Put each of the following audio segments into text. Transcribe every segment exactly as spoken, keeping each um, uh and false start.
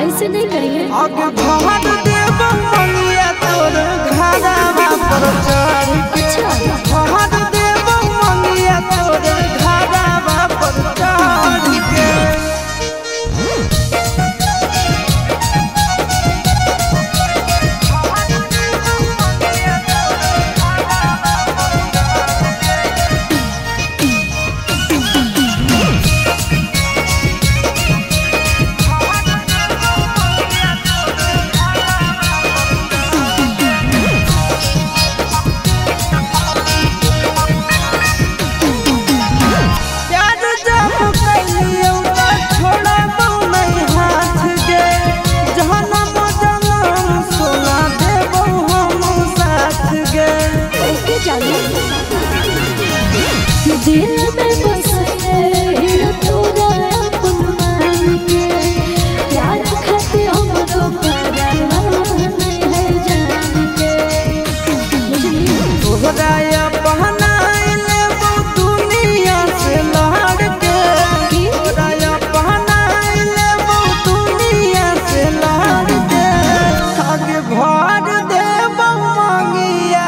ऐसे नहीं करेंगे। आगे भाग देव मंगिया तोर घारावा पर चढ़ के। अच्छा भाग देव मंगिया तोर घारावा पर चढ़ के। दिल में बसे तोरा अपमान के प्यार खाते हमरो परवाह नहीं है जान के। तोहरा अपनाइले वो दुनिया से लड़ के। तोहरा अपनाइले वो दुनिया से लड़ के। आगे भर देव मंगिया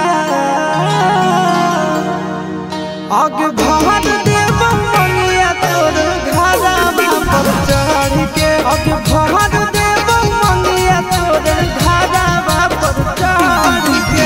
आगे भाग देव मंगिया तोर घारावा पर चढ़ के। आगे भाग देव मंगिया तोर घारावा पर चढ़ के।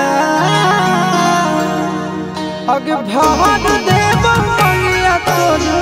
आगे भाग देव मंगिया तोर